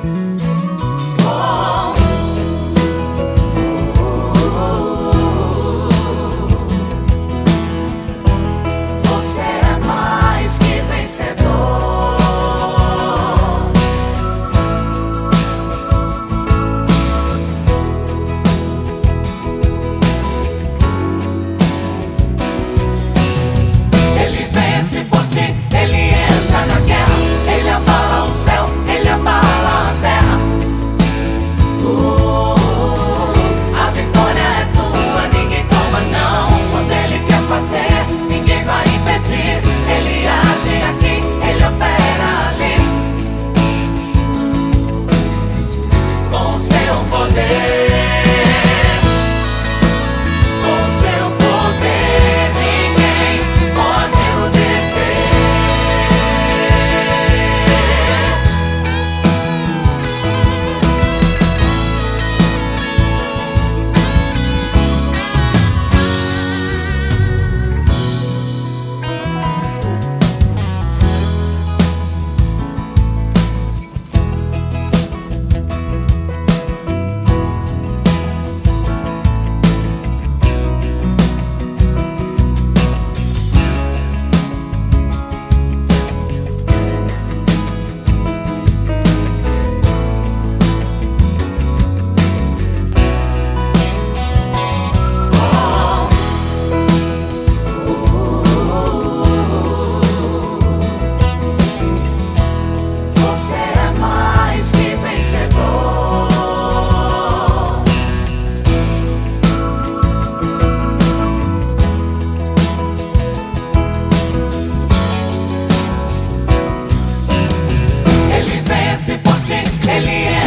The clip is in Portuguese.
Você é mais que vencedor. Ele vence por ti, ele entra na guerra, ele abala o céu, ele abala a terra. A vitória é tua, ninguém toma não. Quando ele quer fazer, ninguém vai impedir. Ele age aqui, ele opera ali, com seu poder. Com seu poder, ninguém pode o deter. Você é mais que vencedor. Ele vence por ti, ele é